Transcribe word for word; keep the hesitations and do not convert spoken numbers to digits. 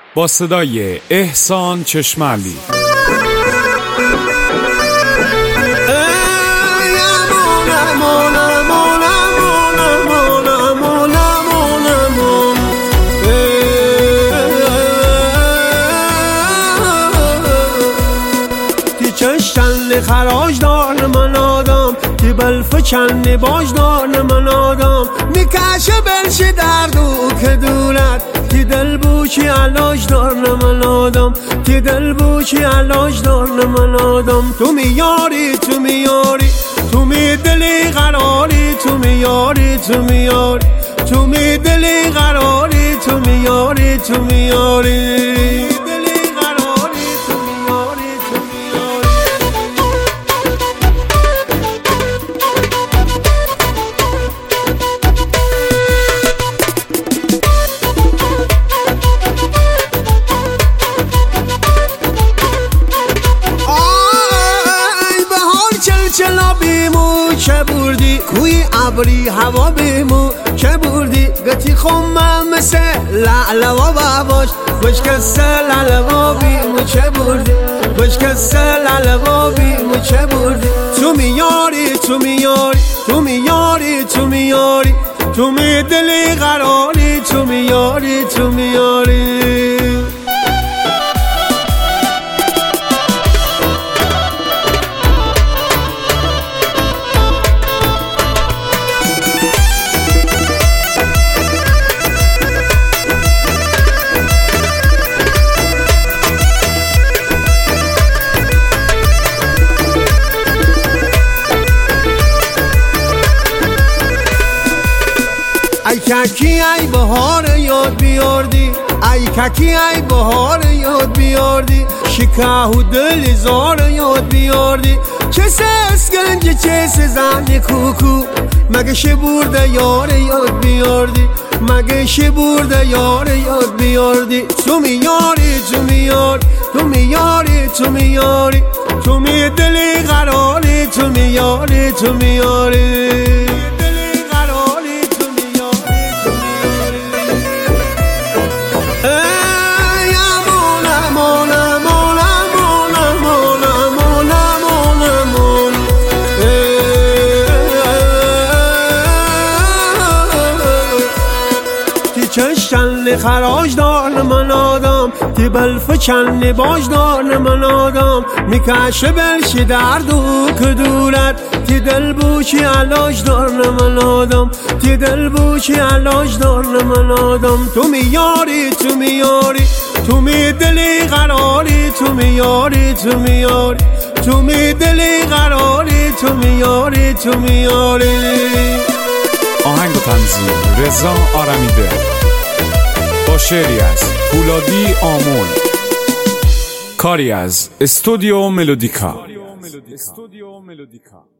با صدای احسان چشمعلی. چشتن خراج دار من آدم که بلف چند باج دار من آدم میکشه بلش دردو که دولت که دل بوچی علاج دار من آدم که دل بوچی علاج دار من آدم تو میاری تو میاری تو می دلی قراری تو میاری تو میاری تو می دلی قراری تو میاری تو میاری چلا بیمو چه بردی کوی ابری هوا بیمو چه بردی گتی خمم مثل لعلوا باباش بش کس لعلوا بیمو چه بردی بش کس لعلوا بیمو چه بردی تو میاری تو میاری تو میاری تو میاری تو می دلی قراری تو میاری تو میاری ای ککی ای بهار یاد بیاردی ای ککی ای بهار یاد بیاردی شکاهو دل زار یاد بیاردی چه سس گنج چه زن کوکو مگه شبورده یار یاد بیاردی مگه شبورده یار یاد بیاردی تو میاری تو میاری تو میاری تو میاری تو می دلی قراری تو میاری تو میاری چشتن خراج دار من آدم که بلف چند باج دار من آدم میکشه بلش دردو که دولت که دل بوچی علاج دار من آدم که دل بوچی علاج دار من آدم تو میاری تو میاری تو می دلی قراری تو میاری تو میاری تو می دلی قراری تو میاری تو میاری. آهنگ و تنظیم رضا آرمیده با شعری از پولادی آمل، کاری از استودیو ملودیکا.